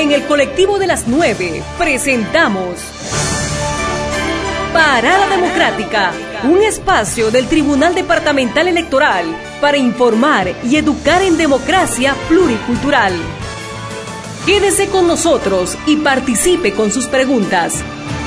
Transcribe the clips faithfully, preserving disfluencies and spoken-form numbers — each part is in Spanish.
En el colectivo de las nueve presentamos Parada Democrática, un espacio del Tribunal Departamental Electoral para informar y educar en democracia pluricultural. Quédese con nosotros y participe con sus preguntas.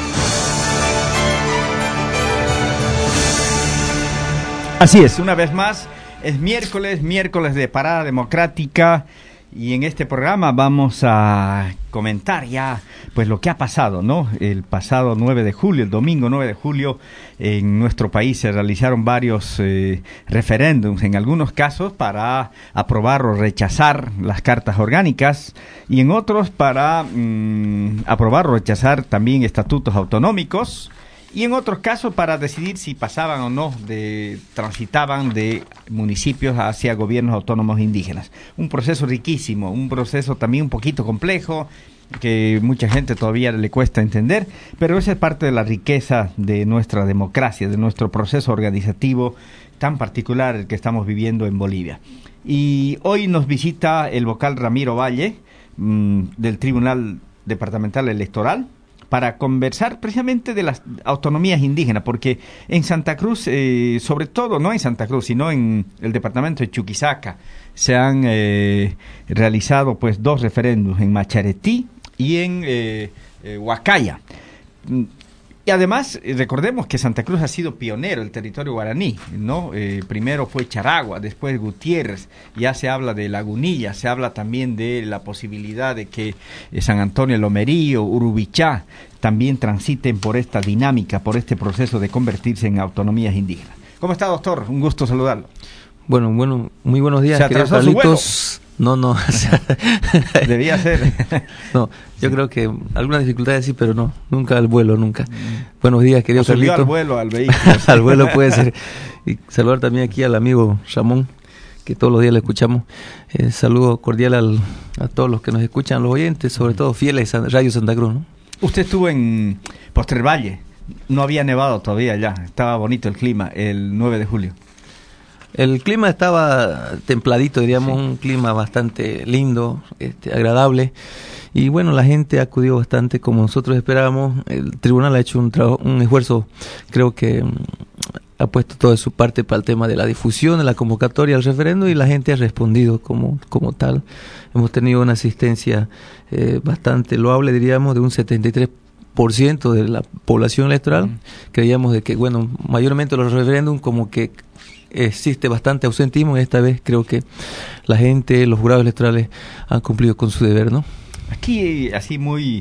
Así es, una vez más, es miércoles, miércoles de Parada Democrática, y en este programa vamos a comentar ya pues lo que ha pasado, ¿no? El pasado nueve de julio, el domingo nueve de julio, en nuestro país se realizaron varios eh, referéndums, en algunos casos para aprobar o rechazar las cartas orgánicas, y en otros para mmm, aprobar o rechazar también estatutos autonómicos, y en otros casos para decidir si pasaban o no, de transitaban de municipios hacia gobiernos autónomos indígenas. Un proceso riquísimo, un proceso también un poquito complejo, que mucha gente todavía le cuesta entender, pero esa es parte de la riqueza de nuestra democracia, de nuestro proceso organizativo tan particular el que estamos viviendo en Bolivia. Y hoy nos visita el vocal Ramiro Valle, mmm, del Tribunal Departamental Electoral, para conversar precisamente de las autonomías indígenas, porque en Santa Cruz, eh, sobre todo, no en Santa Cruz, sino en el departamento de Chuquisaca, se han eh, realizado pues dos referéndums, en Macharetí y en eh, eh, Huacaya. Y además, recordemos que Santa Cruz ha sido pionero, el territorio guaraní, ¿no? Eh, primero fue Charagua, después Gutiérrez, ya se habla de Lagunilla, se habla también de la posibilidad de que eh, San Antonio Lomerío, Urubichá, también transiten por esta dinámica, por este proceso de convertirse en autonomías indígenas. ¿Cómo está, doctor? Un gusto saludarlo. Bueno, bueno, muy buenos días. ¿Se atrasó su vuelo? No, no. O sea, debía ser. No, yo sí creo que algunas dificultades sí, pero no, nunca al vuelo, nunca. Mm. Buenos días, querido Carlito. al vuelo, al vehículo. Al vuelo puede ser. Y saludar también aquí al amigo Ramón, que todos los días le escuchamos. Eh, saludo cordial al, a todos los que nos escuchan, los oyentes, sobre todo fieles a Radio Santa Cruz, ¿no? Usted estuvo en Postrer Valle, no había nevado todavía ya, estaba bonito el clima el nueve de julio. El clima estaba templadito, diríamos, sí. Un clima bastante lindo, este, agradable, y bueno, la gente acudió bastante como nosotros esperábamos. El tribunal ha hecho un trabajo, un esfuerzo, creo que um, ha puesto toda su parte para el tema de la difusión, de la convocatoria al referendo, y la gente ha respondido como, como tal. Hemos tenido una asistencia eh, bastante loable, diríamos, de un setenta y tres por ciento de la población electoral. Mm. Creíamos de que, bueno, mayormente los referéndums como que existe bastante ausentismo, y esta vez creo que la gente, los jurados electorales han cumplido con su deber, ¿no? Aquí, así muy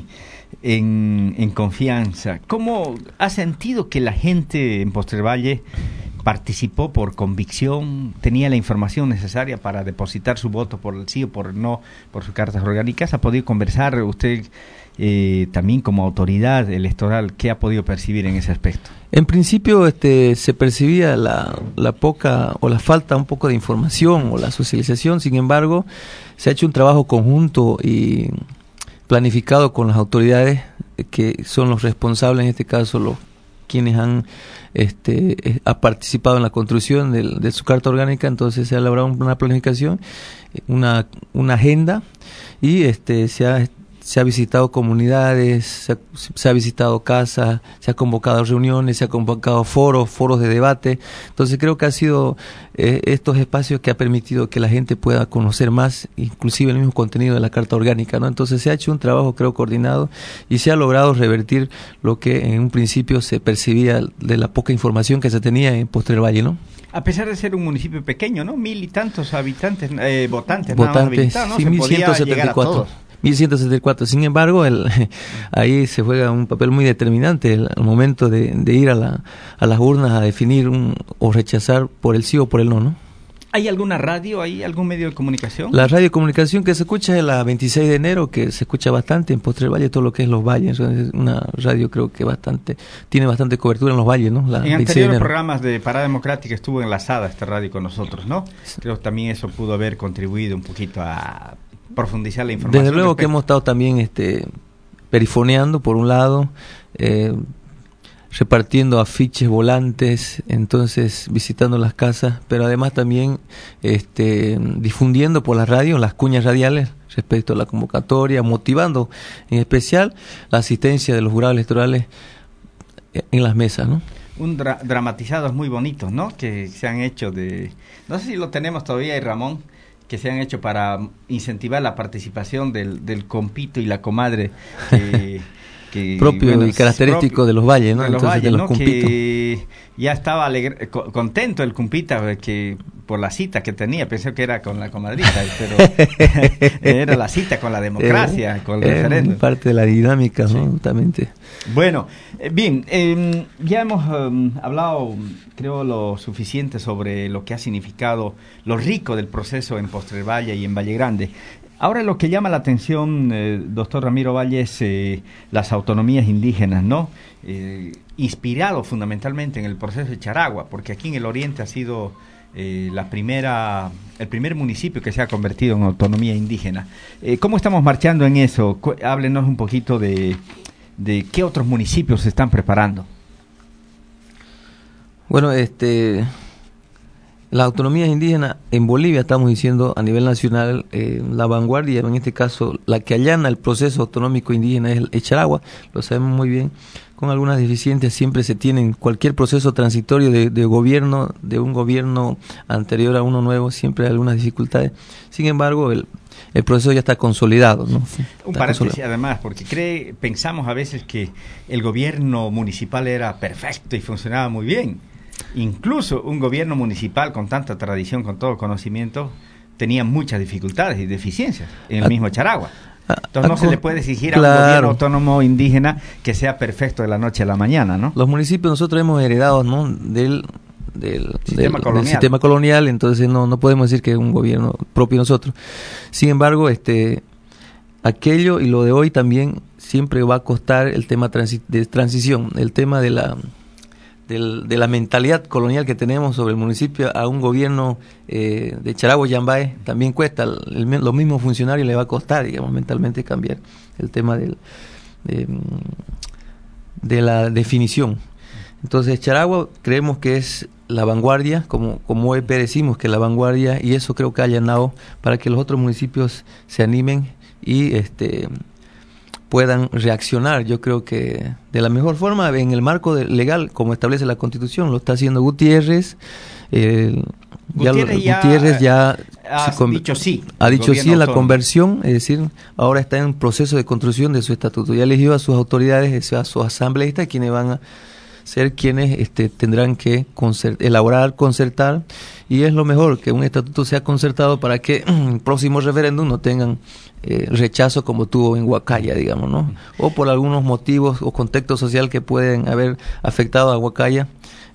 en, en confianza, ¿cómo ha sentido que la gente en Postrer Valle participó por convicción, tenía la información necesaria para depositar su voto por el sí o por el no, por sus cartas orgánicas? ¿Ha podido conversar usted eh, también como autoridad electoral? ¿Qué ha podido percibir en ese aspecto? En principio este, se percibía la, la poca o la falta un poco de información o la socialización. Sin embargo, se ha hecho un trabajo conjunto y planificado con las autoridades que son los responsables, en este caso los quienes han este ha participado en la construcción de, de su carta orgánica. Entonces se ha elaborado una planificación, una una agenda, y este se ha se ha visitado comunidades, se ha, se ha visitado casas, se ha convocado reuniones, se ha convocado foros, foros de debate. Entonces creo que ha sido eh, estos espacios que ha permitido que la gente pueda conocer más, inclusive el mismo contenido de la Carta Orgánica, ¿no? Entonces se ha hecho un trabajo, creo, coordinado, y se ha logrado revertir lo que en un principio se percibía de la poca información que se tenía en Postrer Valle, ¿no? A pesar de ser un municipio pequeño, ¿no? Mil y tantos habitantes, eh, votantes, votantes, nada más habilitados, ¿no? Sí, se mil ciento setenta y cuatro. mil ciento setenta y cuatro. Sin embargo, el, ahí se juega un papel muy determinante el, el momento de, de ir a, la, a las urnas a definir un, o rechazar por el sí o por el no, ¿no? ¿Hay alguna radio, hay algún medio de comunicación? La radio de comunicación que se escucha es la veintiséis de enero, que se escucha bastante en Postrer Valle, todo lo que es los valles. Es una radio, creo que bastante tiene bastante cobertura en los valles, ¿no? La en anteriores programas de Parada Democrática estuvo enlazada esta radio con nosotros, ¿no? Creo que también eso pudo haber contribuido un poquito a profundizar la información. Desde luego respecto. Que hemos estado también este perifoneando, por un lado, eh, repartiendo afiches, volantes, entonces visitando las casas, pero además también este, difundiendo por la radio las cuñas radiales respecto a la convocatoria, motivando en especial la asistencia de los jurados electorales en las mesas, ¿no? Un dra- dramatizados muy bonitos, ¿no? Que se han hecho de... No sé si lo tenemos todavía, y Ramón, que se han hecho para incentivar la participación del, del compito y la comadre que... que, propio bueno, y característico propio, de los valles, ¿no? De los Entonces, valles, de los ¿no? cumpitos. Que ya estaba alegre, co- contento el cumpita que por la cita que tenía, pensé que era con la comadrita, pero era la cita con la democracia, eh, con el eh, referéndum. Parte de la dinámica, sí. ¿no? Totalmente. Bueno, eh, bien, eh, ya hemos eh, hablado, creo, lo suficiente sobre lo que ha significado, lo rico del proceso en Postrer Valle y en Valle Grande. Ahora lo que llama la atención, eh, doctor Ramiro Valle, es eh, las autonomías indígenas, ¿no? Eh, inspirado fundamentalmente en el proceso de Charagua, porque aquí en el oriente ha sido eh, la primera, el primer municipio que se ha convertido en autonomía indígena. Eh, ¿Cómo estamos marchando en eso? Cu- háblenos un poquito de, de qué otros municipios se están preparando. Bueno, este... las autonomías indígenas en Bolivia, estamos diciendo a nivel nacional, eh, la vanguardia, en este caso, la que allana el proceso autonómico indígena es el Charagua, lo sabemos muy bien, con algunas deficiencias siempre se tienen, cualquier proceso transitorio de, de gobierno, de un gobierno anterior a uno nuevo, siempre hay algunas dificultades, sin embargo, el, el proceso ya está consolidado, ¿no? Un paréntesis además, porque cree, pensamos a veces que el gobierno municipal era perfecto y funcionaba muy bien. Incluso un gobierno municipal con tanta tradición, con todo conocimiento, tenía muchas dificultades y deficiencias en el a, mismo Charagua. Entonces a, no a, se le puede exigir claro. a un gobierno autónomo indígena que sea perfecto de la noche a la mañana, ¿no? Los municipios nosotros hemos heredado, ¿no? del, del, sistema, del, colonial. del sistema colonial, entonces no, no podemos decir que es un gobierno propio nosotros. Sin embargo, este aquello y lo de hoy también siempre va a costar el tema transi- de transición, el tema de la... Del, de la mentalidad colonial que tenemos sobre el municipio a un gobierno eh, de Charagua Yambae también cuesta, el, el, los mismos funcionarios le va a costar, digamos, mentalmente cambiar el tema del, de, de la definición. Entonces Charagua creemos que es la vanguardia, como, como E P decimos que es la vanguardia, y eso creo que ha allanado para que los otros municipios se animen y este puedan reaccionar. Yo creo que de la mejor forma en el marco de, legal como establece la Constitución, lo está haciendo Gutiérrez. Eh, Gutiérrez ya, Gutiérrez ya ha se con, dicho sí. Ha dicho sí en la autónomo. conversión, es decir, ahora está en proceso de construcción de su estatuto. Ya eligió a sus autoridades, a sus asambleístas, quienes van a ser quienes este, tendrán que concert, elaborar, concertar, y es lo mejor que un estatuto sea concertado para que el próximo referéndum no tengan eh, rechazo como tuvo en Huacaya, digamos, ¿no? O por algunos motivos o contexto social que pueden haber afectado a Huacaya.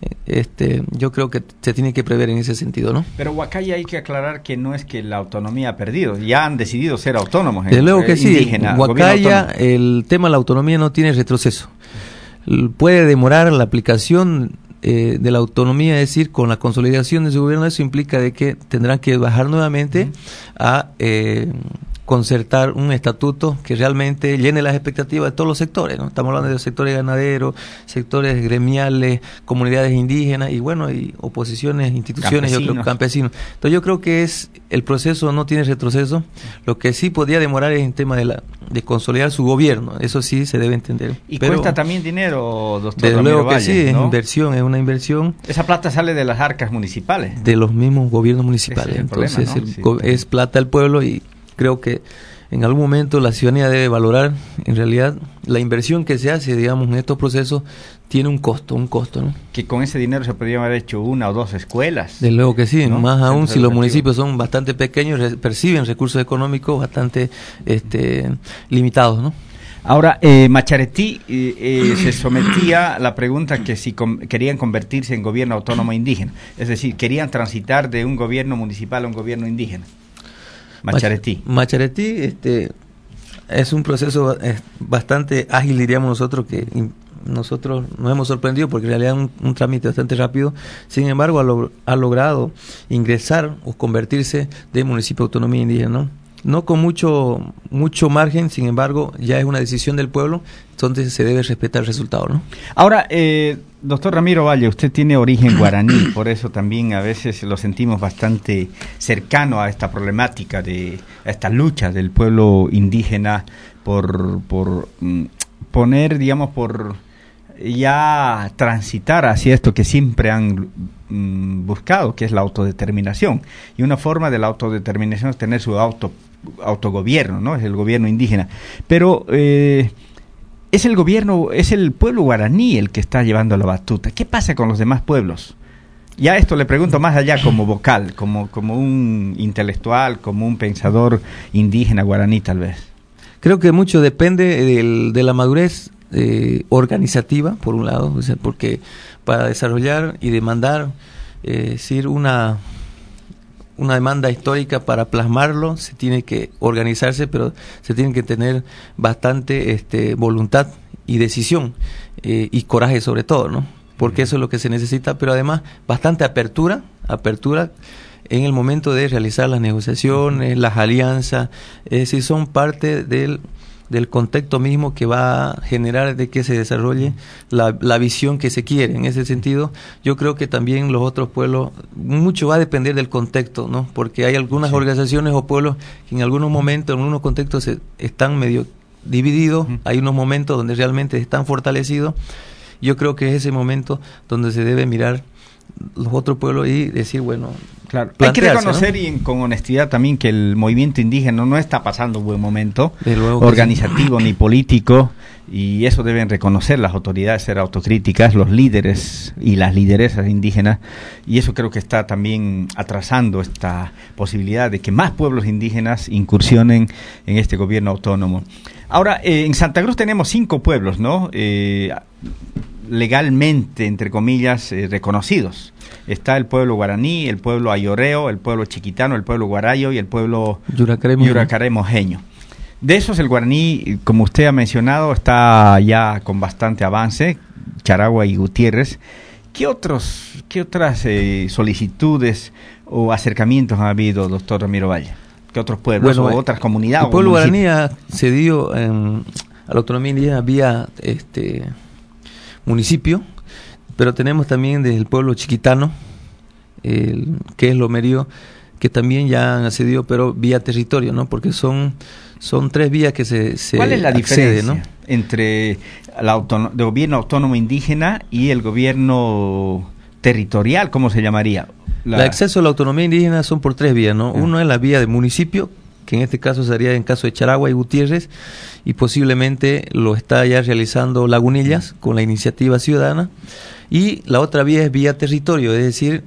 Este, yo creo que se tiene que prever en ese sentido, ¿no? Pero Huacaya hay que aclarar que no es que la autonomía ha perdido, ya han decidido ser autónomos. Desde luego que eh, sí, indígena, Huacaya, el tema de la autonomía no tiene retroceso. Puede demorar la aplicación eh, de la autonomía, es decir, con la consolidación de su gobierno, eso implica de que tendrán que bajar nuevamente a eh, concertar un estatuto que realmente llene las expectativas de todos los sectores, ¿no? Estamos hablando de los sectores ganaderos, sectores gremiales, comunidades indígenas y bueno, y oposiciones, instituciones, campesinos. Yo creo campesinos. Entonces yo creo que es el proceso no tiene retroceso. Lo que sí podría demorar es el tema de la de consolidar su gobierno, eso sí se debe entender. Y pero, cuesta también dinero, doctor Desde Ramiro luego que Valle, sí, es ¿no? inversión, es una inversión. Esa plata sale de las arcas municipales. De los mismos gobiernos municipales. Es Entonces problema, ¿no? el go- sí. es plata del pueblo y creo que en algún momento la ciudadanía debe valorar, en realidad, la inversión que se hace, digamos, en estos procesos tiene un costo, un costo, ¿no? Que con ese dinero se podrían haber hecho una o dos escuelas. Desde luego que sí, ¿no? Más aún si los municipios educativo. son bastante pequeños, re- perciben recursos económicos bastante este, limitados, ¿no? Ahora, eh, Macharetí eh, eh, se sometía a la pregunta que si com- querían convertirse en gobierno autónomo indígena, es decir, querían transitar de un gobierno municipal a un gobierno indígena. Macharetí. Macharetí este, es un proceso eh, bastante ágil, diríamos nosotros, que in, nosotros nos hemos sorprendido porque en realidad es un, un trámite bastante rápido. Sin embargo, ha, lo, ha logrado ingresar o convertirse de municipio de autonomía indígena, ¿no? no con mucho mucho margen, sin embargo, ya es una decisión del pueblo, entonces se debe respetar el resultado, ¿no? Ahora, eh, doctor Ramiro Valle, usted tiene origen guaraní, por eso también a veces lo sentimos bastante cercano a esta problemática, de a esta lucha del pueblo indígena por, por mm, poner, digamos, por ya transitar hacia esto que siempre han mm, buscado, que es la autodeterminación. Y una forma de la autodeterminación es tener su auto autogobierno, ¿no? Es el gobierno indígena. Pero eh, es el gobierno, es el pueblo guaraní el que está llevando la batuta. ¿Qué pasa con los demás pueblos? Ya esto le pregunto más allá como vocal, como, como un intelectual, como un pensador indígena guaraní tal vez. Creo que mucho depende del, de la madurez eh, organizativa, por un lado, o sea, porque para desarrollar y demandar, eh, decir, una... una demanda histórica, para plasmarlo se tiene que organizarse, pero se tiene que tener bastante este, voluntad y decisión eh, y coraje sobre todo, ¿no? Porque eso es lo que se necesita, pero además bastante apertura, apertura en el momento de realizar las negociaciones, las alianzas, es decir, son parte del del contexto mismo que va a generar de que se desarrolle la, la visión que se quiere. En ese sentido, yo creo que también los otros pueblos, mucho va a depender del contexto, ¿no? Porque hay algunas sí. organizaciones o pueblos que en algunos momentos, en algunos contextos se, están medio divididos, uh-huh. hay unos momentos donde realmente están fortalecidos. Yo creo que es ese momento donde se debe mirar los otros pueblos y decir, bueno, claro, hay que reconocer, ¿no? Y con honestidad también, que el movimiento indígena no está pasando un buen momento organizativo sí. ni político, y eso deben reconocer las autoridades, ser autocríticas, los líderes y las lideresas indígenas, y eso creo que está también atrasando esta posibilidad de que más pueblos indígenas incursionen en este gobierno autónomo. Ahora, eh, en Santa Cruz tenemos cinco pueblos, ¿no? Eh, legalmente, entre comillas, eh, reconocidos. Está el pueblo guaraní, el pueblo ayoreo, el pueblo chiquitano, el pueblo guarayo y el pueblo yuracaré mojeño. De esos, el guaraní, como usted ha mencionado, está ya con bastante avance, Charagua y Gutiérrez. ¿Qué otros, qué otras eh, solicitudes o acercamientos ha habido, doctor Ramiro Valle? ¿Qué otros pueblos bueno, o otras comunidades? El pueblo guaraní ha cedido en, a la autonomía indígena vía este, municipio, pero tenemos también desde el pueblo chiquitano, el, que es Lomerío, que también ya han accedido, pero vía territorio, ¿no? Porque son son tres vías que se, se ¿Cuál es la accede, diferencia, ¿no? entre la autono- el gobierno autónomo indígena y el gobierno territorial? ¿Cómo se llamaría? La... El acceso a la autonomía indígena son por tres vías, ¿no? Ah. Uno es la vía del municipio, que en este caso sería en caso de Charagua y Gutiérrez, y posiblemente lo está ya realizando Lagunillas con la iniciativa ciudadana. Y la otra vía es vía territorio, es decir,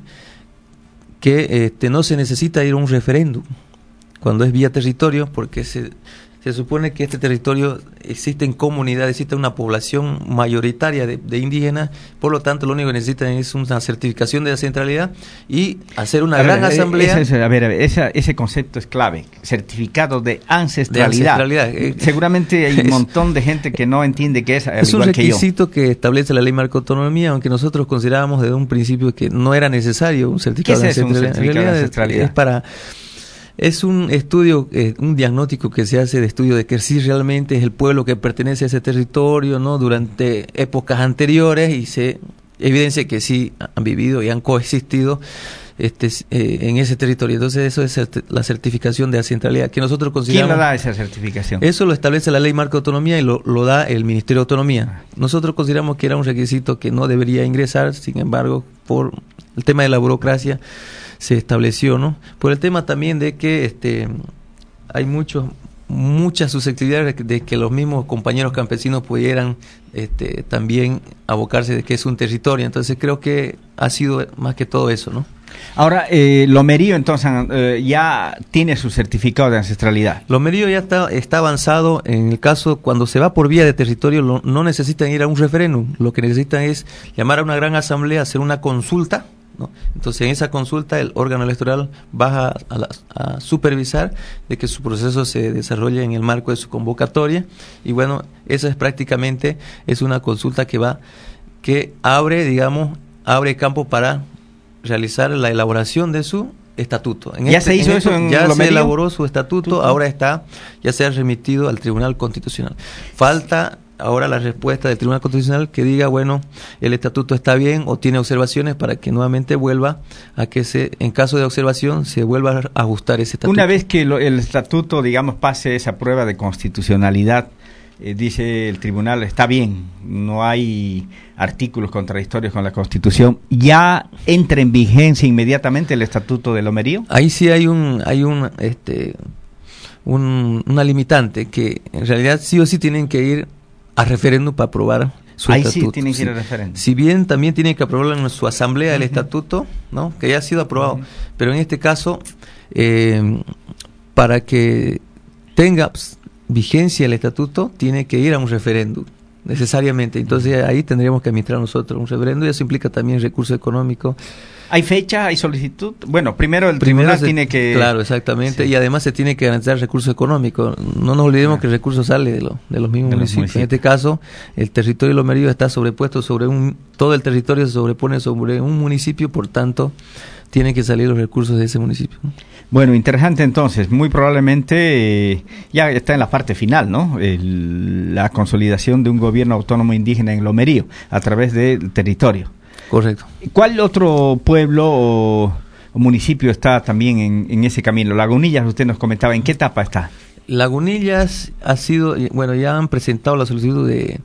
que este, no se necesita ir a un referéndum cuando es vía territorio, porque se, se supone que este territorio existen comunidades, existe una población mayoritaria de, de indígenas, por lo tanto lo único que necesitan es una certificación de la centralidad y hacer una a gran ver, asamblea. Ese, a ver, a ver esa, ese concepto es clave, certificado de ancestralidad. De ancestralidad. Seguramente hay un montón de gente que no entiende qué es, es igual un requisito que, que establece la ley marco autonomía, aunque nosotros considerábamos desde un principio que no era necesario un certificado, ¿Qué es de, eso, ancestralidad? Un certificado de ancestralidad? Es para... Es un estudio, eh, un diagnóstico que se hace de estudio de que si realmente es el pueblo que pertenece a ese territorio, ¿no? Durante épocas anteriores, y se evidencia que sí han vivido y han coexistido este, eh, en ese territorio. Entonces eso es la certificación de centralidad que nosotros consideramos. ¿Quién la da esa certificación? Eso lo establece la ley marco de autonomía y lo, lo da el Ministerio de Autonomía. Nosotros consideramos que era un requisito que no debería ingresar, sin embargo, por el tema de la burocracia se estableció, ¿no? Por el tema también de que este hay muchos muchas susceptibilidades de que los mismos compañeros campesinos pudieran este, también abocarse de que es un territorio. Entonces creo que ha sido más que todo eso, ¿no? Ahora, eh, Lomerío entonces eh, ya tiene su certificado de ancestralidad. Lomerío ya está, está avanzado. En el caso, cuando se va por vía de territorio, lo, no necesitan ir a un referéndum. Lo que necesitan es llamar a una gran asamblea, hacer una consulta, ¿no? Entonces en esa consulta el órgano electoral va a, a, a supervisar de que su proceso se desarrolle en el marco de su convocatoria, y bueno, esa es prácticamente es una consulta que va que abre, digamos, abre campo para realizar la elaboración de su estatuto. En ¿Ya este, se hizo en eso esto, en Ya Lomerío? se elaboró su estatuto, ¿Tuto? Ahora está, ya se ha remitido al Tribunal Constitucional. Falta ahora la respuesta del Tribunal Constitucional que diga, bueno, el estatuto está bien o tiene observaciones para que nuevamente vuelva a que se, en caso de observación, se vuelva a ajustar ese estatuto. Una vez que lo, el estatuto, digamos, pase esa prueba de constitucionalidad, eh, dice el tribunal, está bien, no hay artículos contradictorios con la Constitución, ¿ya entra en vigencia inmediatamente el estatuto de Lomerío? Ahí sí hay un, hay un, este, un, una limitante que en realidad sí o sí tienen que ir a referéndum para aprobar su Ahí estatuto. sí tienen que ir sí. a referéndum. Si bien también tienen que aprobarlo en su asamblea uh-huh. el estatuto, ¿no? Que ya ha sido aprobado, uh-huh. pero en este caso, eh, para que tenga pues, vigencia el estatuto, tiene que ir a un referéndum, necesariamente. Entonces ahí tendríamos que administrar nosotros un referéndum y eso implica también recursos económicos. ¿Hay fecha? ¿Hay solicitud? Bueno, primero el primero tribunal se, tiene que... Claro, exactamente, sí. y además se tiene que garantizar recursos económicos. No nos olvidemos claro. que el recurso sale de, lo, de los mismos de municipios. Los municipios. En este caso, el territorio de Lomerío está sobrepuesto sobre un... Todo el territorio se sobrepone sobre un municipio, por tanto, tienen que salir los recursos de ese municipio. Bueno, interesante entonces. Muy probablemente eh, ya está en la parte final, ¿no? El, la consolidación de un gobierno autónomo indígena en Lomerío a través del territorio. Correcto. ¿Cuál otro pueblo o, o municipio está también en, en ese camino? Lagunillas, usted nos comentaba, ¿en qué etapa está? Lagunillas ha sido, bueno, ya han presentado la solicitud de,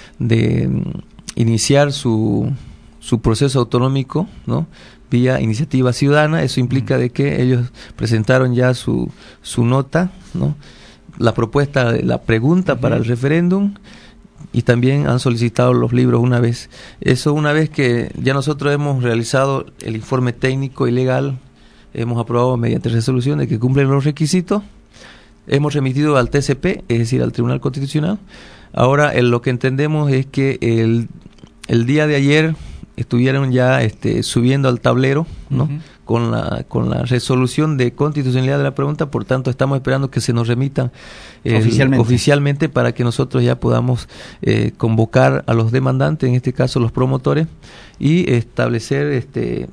de iniciar su, su proceso autonómico, ¿no? Vía iniciativa ciudadana. Eso implica de que ellos presentaron ya su, su nota, ¿no? La propuesta, la pregunta uh-huh. para el referéndum. Y también han solicitado los libros una vez. Eso una vez que ya nosotros hemos realizado el informe técnico y legal, hemos aprobado mediante resolución de que cumplen los requisitos, hemos remitido al T C P, es decir, al Tribunal Constitucional. Ahora el, lo que entendemos es que el, el día de ayer estuvieron ya este, subiendo al tablero, ¿no? Uh-huh. con la con la resolución de constitucionalidad de la pregunta, por tanto estamos esperando que se nos remitan el, oficialmente. oficialmente para que nosotros ya podamos eh, convocar a los demandantes, en este caso los promotores, y establecer este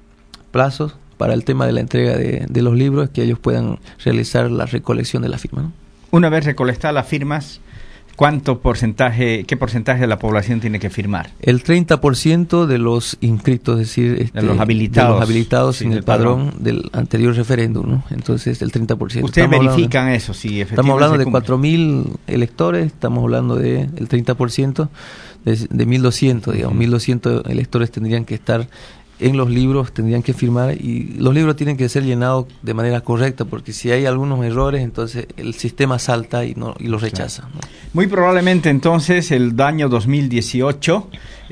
plazos para el tema de la entrega de, de los libros, que ellos puedan realizar la recolección de la firma, ¿no? Una vez recolectadas las firmas, ¿cuánto porcentaje, qué porcentaje de la población tiene que firmar? El treinta por ciento de los inscritos, es decir, este, de los habilitados, de los habilitados sí, en el padrón, padrón del anterior referéndum, ¿no? Entonces, el treinta por ciento. ¿Ustedes estamos verifican hablando, eso? Si efectivamente estamos hablando de cuatro mil electores, estamos hablando de el treinta por ciento de, de mil doscientos, digamos, uh-huh. mil doscientos electores tendrían que estar en los libros, tendrían que firmar, y los libros tienen que ser llenados de manera correcta, porque si hay algunos errores, entonces el sistema salta y no y los rechaza, claro. ¿no? Muy probablemente entonces el año dos mil dieciocho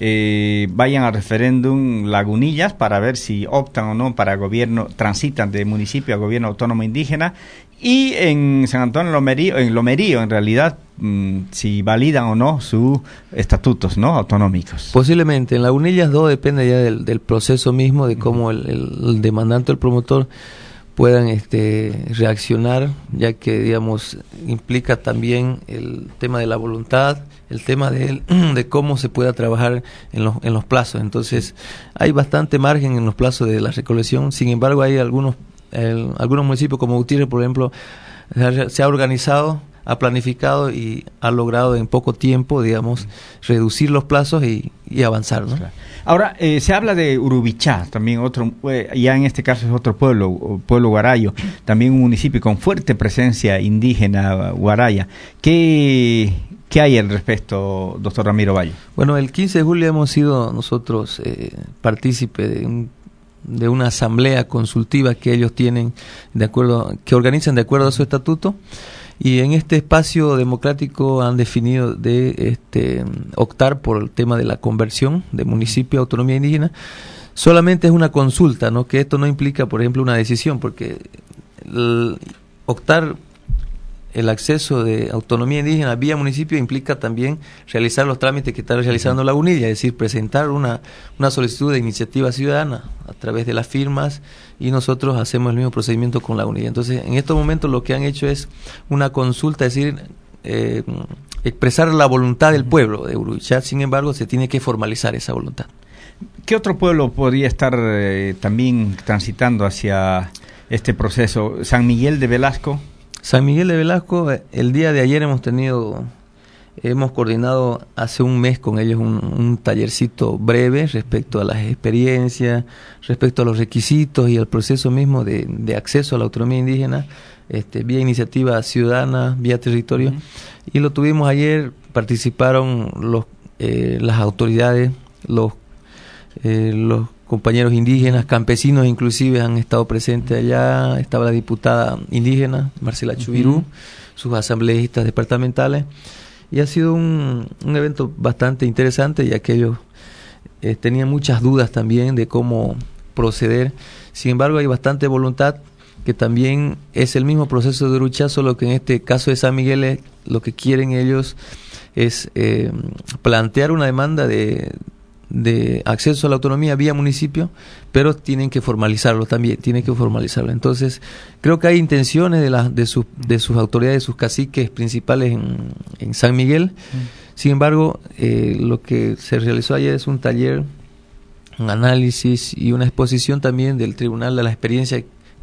eh, vayan al referéndum Lagunillas para ver si optan o no para gobierno, transitan de municipio a gobierno autónomo indígena, y en San Antonio Lomerío, en Lomerío en realidad, mmm, si validan o no sus estatutos, ¿no? Autonómicos. Posiblemente. En Lagunillas dos depende ya del, del proceso mismo, de cómo el, el, el demandante o el promotor puedan este, reaccionar, ya que, digamos, implica también el tema de la voluntad, el tema de, de cómo se pueda trabajar en los, en los plazos. Entonces, hay bastante margen en los plazos de la recolección. Sin embargo, hay algunos El, algunos municipios como Gutiérrez, por ejemplo, se ha organizado, ha planificado y ha logrado en poco tiempo, digamos, reducir los plazos y, y avanzar, ¿no? Ahora, eh, se habla de Urubichá, también otro, eh, ya en este caso es otro pueblo, pueblo guarayo, también un municipio con fuerte presencia indígena guaraya. ¿Qué, qué hay al respecto, doctor Ramiro Valle? Bueno, el quince de julio hemos sido nosotros eh, partícipe de un de una asamblea consultiva que ellos tienen de acuerdo, que organizan de acuerdo a su estatuto, y en este espacio democrático han definido de este optar por el tema de la conversión de municipio a autonomía indígena. Solamente es una consulta, ¿no? Que esto no implica, por ejemplo, una decisión, porque el optar el acceso de autonomía indígena vía municipio implica también realizar los trámites que está realizando Lagunilla, es decir, presentar una, una solicitud de iniciativa ciudadana a través de las firmas, y nosotros hacemos el mismo procedimiento con Lagunilla. Entonces, en estos momentos lo que han hecho es una consulta, es decir, eh, expresar la voluntad del pueblo de Urubichá. Sin embargo, se tiene que formalizar esa voluntad. ¿Qué otro pueblo podría estar eh, también transitando hacia este proceso? ¿San Miguel de Velasco? San Miguel de Velasco, el día de ayer hemos tenido, hemos coordinado hace un mes con ellos un, un tallercito breve respecto a las experiencias, respecto a los requisitos y al proceso mismo de, de acceso a la autonomía indígena, este, vía iniciativa ciudadana, vía territorio, uh-huh. y lo tuvimos ayer. Participaron los, eh, las autoridades, los, eh, los compañeros indígenas, campesinos inclusive han estado presentes allá. Estaba la diputada indígena Marcela Chubirú, uh-huh. sus asambleístas departamentales, y ha sido un, un evento bastante interesante, ya que ellos eh, tenían muchas dudas también de cómo proceder. Sin embargo, hay bastante voluntad, que también es el mismo proceso de Uruchá, solo que en este caso de San Miguel es, lo que quieren ellos es eh, plantear una demanda de, de acceso a la autonomía vía municipio, pero tienen que formalizarlo también, tienen que formalizarlo. Entonces, creo que hay intenciones de, la, de, sus, de sus autoridades, de sus caciques principales en, en San Miguel. Mm. Sin embargo, eh, lo que se realizó ayer es un taller, un análisis y una exposición también del tribunal de la experiencia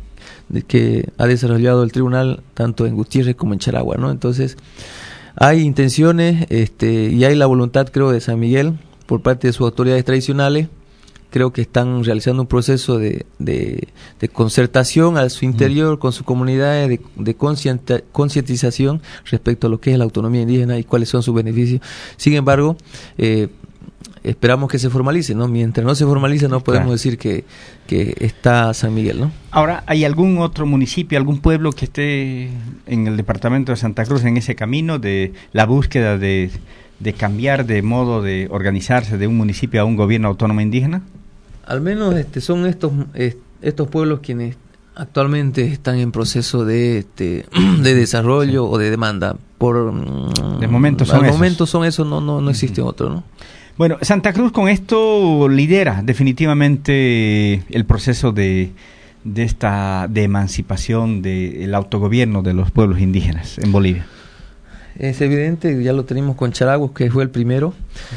de que ha desarrollado el tribunal tanto en Gutiérrez como en Charagua, ¿no? Entonces, hay intenciones este, y hay la voluntad, creo, de San Miguel por parte de sus autoridades tradicionales. Creo que están realizando un proceso de, de, de concertación a su interior, mm. con sus comunidades, de, de concientización respecto a lo que es la autonomía indígena y cuáles son sus beneficios. Sin embargo, eh, esperamos que se formalice, ¿no? Mientras no se formalice no podemos claro. decir que, que está San Miguel, ¿no? Ahora, ¿hay algún otro municipio, algún pueblo que esté en el departamento de Santa Cruz en ese camino de la búsqueda de, de cambiar de modo de organizarse de un municipio a un gobierno autónomo indígena? Al menos este, son estos eh, estos pueblos quienes actualmente están en proceso de este, de desarrollo sí. o de demanda. Por de momento son al esos. momento son esos, no no no existe uh-huh. otro, ¿no? Bueno, Santa Cruz con esto lidera definitivamente el proceso de, de esta de emancipación del autogobierno de los pueblos indígenas en Bolivia. Es evidente, ya lo tenemos con Charagua, que fue el primero,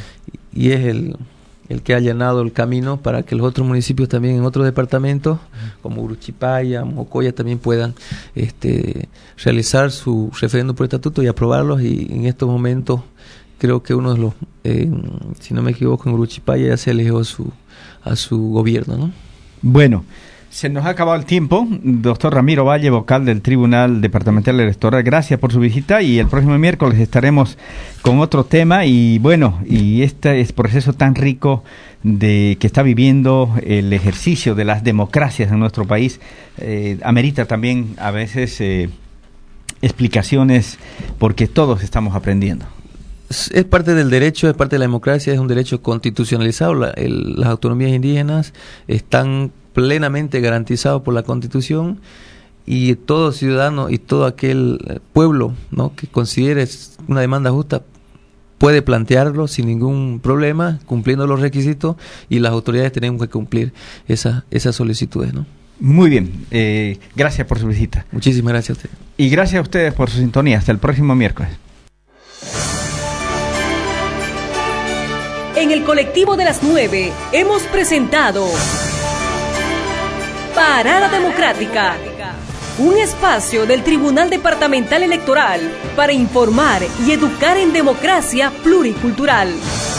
y es el, el que ha allanado el camino para que los otros municipios también en otros departamentos, como Uruchipaya, Mocoya, también puedan este, realizar su referéndum por estatuto y aprobarlos, y en estos momentos creo que uno de los, eh, si no me equivoco, en Uruchipaya ya se eligió a su, a su gobierno, ¿no? Bueno, se nos ha acabado el tiempo. Doctor Ramiro Valle, vocal del Tribunal Departamental Electoral, gracias por su visita, y el próximo miércoles estaremos con otro tema. Y bueno, y este es proceso tan rico de que está viviendo el ejercicio de las democracias en nuestro país, eh, amerita también a veces eh, explicaciones, porque todos estamos aprendiendo. Es parte del derecho, es parte de la democracia, es un derecho constitucionalizado. La, el, las autonomías indígenas están plenamente garantizados por la Constitución, y todo ciudadano y todo aquel pueblo, ¿no?, que considere una demanda justa puede plantearlo sin ningún problema, cumpliendo los requisitos, y las autoridades tenemos que cumplir esa, esas solicitudes, ¿no? Muy bien, eh, gracias por su visita. Muchísimas gracias a usted. Y gracias a ustedes por su sintonía. Hasta el próximo miércoles. En el Colectivo de las Nueve hemos presentado Parada Democrática, un espacio del Tribunal Departamental Electoral para informar y educar en democracia pluricultural.